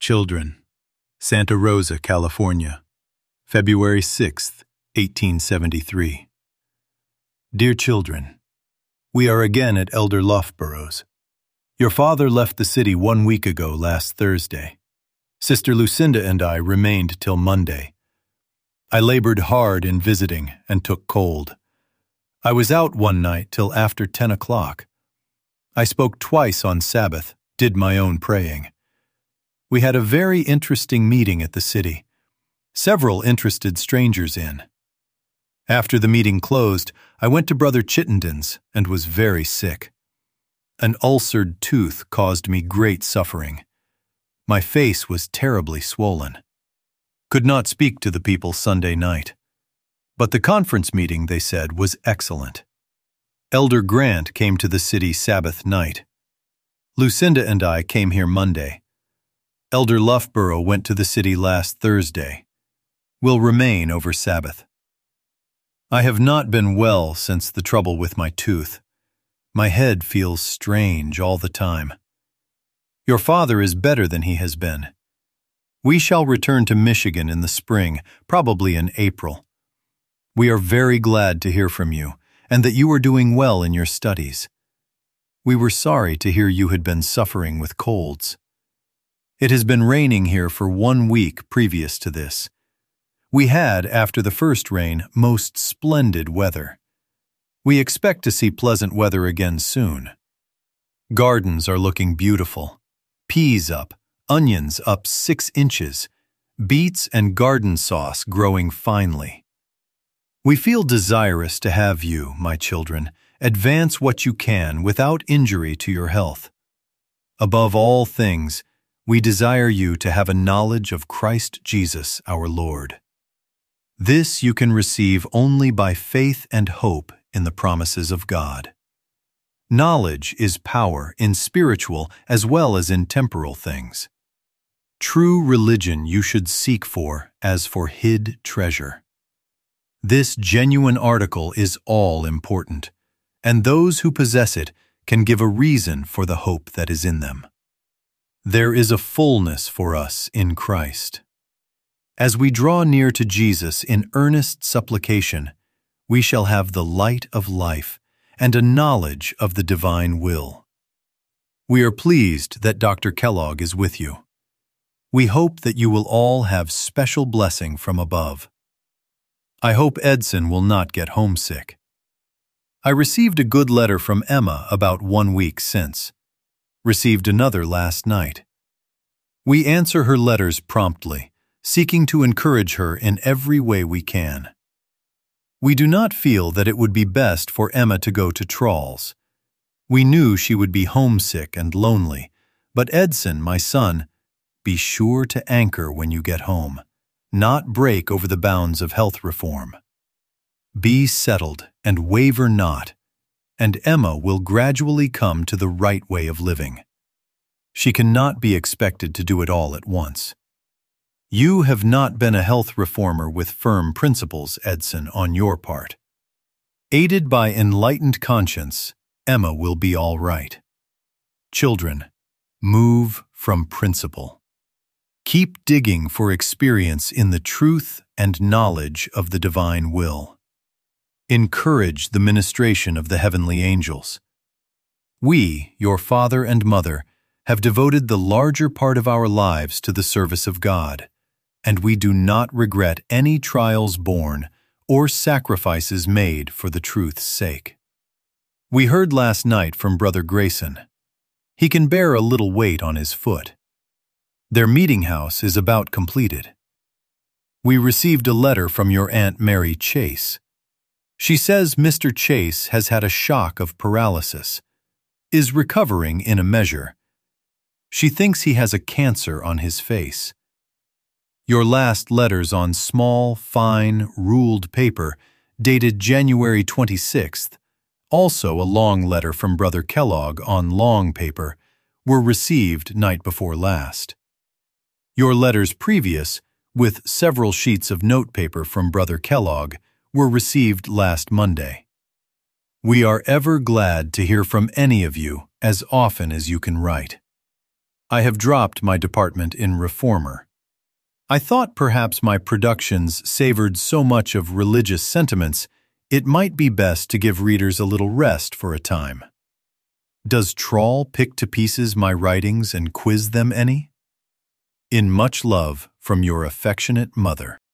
Children, Santa Rosa, California, February 6, 1873. Dear children, we are again at Elder Loughborough's. Your father left the city 1 week ago last Thursday. Sister Lucinda and I remained till Monday. I labored hard in visiting and took cold. I was out one night till after 10 o'clock. I spoke twice on Sabbath, did my own praying. We had a very interesting meeting at the city. Several interested strangers in. After the meeting closed, I went to Brother Chittenden's and was very sick. An ulcered tooth caused me great suffering. My face was terribly swollen. Could not speak to the people Sunday night. But the conference meeting, they said, was excellent. Elder Grant came to the city Sabbath night. Lucinda and I came here Monday. Elder Loughborough went to the city last Thursday. Will remain over Sabbath. I have not been well since the trouble with my tooth. My head feels strange all the time. Your father is better than he has been. We shall return to Michigan in the spring, probably in April. We are very glad to hear from you, and that you are doing well in your studies. We were sorry to hear you had been suffering with colds. It has been raining here for 1 week previous to this. We had, after the first rain, most splendid weather. We expect to see pleasant weather again soon. Gardens are looking beautiful. Peas up, onions up 6 inches, beets and garden sauce growing finely. We feel desirous to have you, my children, advance what you can without injury to your health. Above all things, we desire you to have a knowledge of Christ Jesus our Lord. This you can receive only by faith and hope in the promises of God. Knowledge is power in spiritual as well as in temporal things. True religion you should seek for as for hid treasure. This genuine article is all important, and those who possess it can give a reason for the hope that is in them. There is a fullness for us in Christ. As we draw near to Jesus in earnest supplication, we shall have the light of life and a knowledge of the divine will. We are pleased that Dr. Kellogg is with you. We hope that you will all have special blessing from above. I hope Edson will not get homesick. I received a good letter from Emma about 1 week since. Received another last night. We answer her letters promptly, seeking to encourage her in every way we can. We do not feel that it would be best for Emma to go to Tralles. We knew she would be homesick and lonely, but Edson, my son, be sure to anchor when you get home, not break over the bounds of health reform. Be settled and waver not, and Emma will gradually come to the right way of living. She cannot be expected to do it all at once. You have not been a health reformer with firm principles, Edson, on your part. Aided by enlightened conscience, Emma will be all right. Children, move from principle. Keep digging for experience in the truth and knowledge of the divine will. Encourage the ministration of the heavenly angels. We, your father and mother, have devoted the larger part of our lives to the service of God, and we do not regret any trials borne or sacrifices made for the truth's sake. We heard last night from Brother Grayson. He can bear a little weight on his foot. Their meeting house is about completed. We received a letter from your Aunt Mary Chase. She says Mr. Chase has had a shock of paralysis, is recovering in a measure. She thinks he has a cancer on his face. Your last letters on small, fine, ruled paper, dated January 26th, also a long letter from Brother Kellogg on long paper, were received night before last. Your letters previous, with several sheets of notepaper from Brother Kellogg, were received last Monday. We are ever glad to hear from any of you as often as you can write. I have dropped my department in Reformer. I thought perhaps my productions savored so much of religious sentiments, it might be best to give readers a little rest for a time. Does Trawl pick to pieces my writings and quiz them any? In much love from your affectionate mother.